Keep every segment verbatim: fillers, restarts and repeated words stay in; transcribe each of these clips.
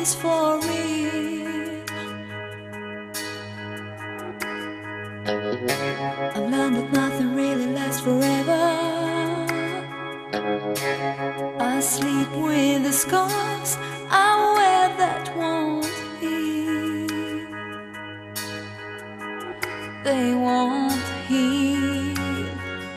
is for real. I've learned that nothing really lasts forever. I sleep with the scars I wear that won't heal. They won't heal.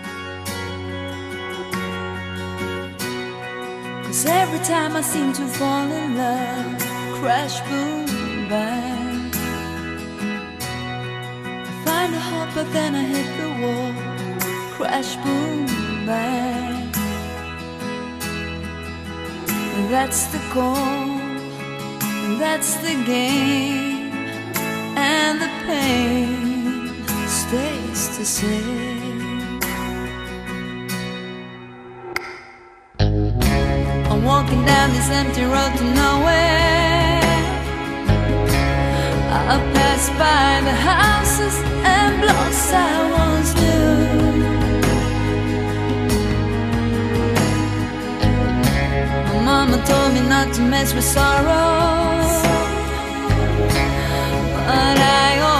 'Cause every time I seem to fall in love, crash, boom, bang, I find a hope but then I hit the wall. Crash, boom, bang. That's the goal, that's the game, and the pain stays the same. I'm walking down this empty road to nowhere. I pass by the houses and blocks I once knew. Mama told me not to mess with sorrow, but I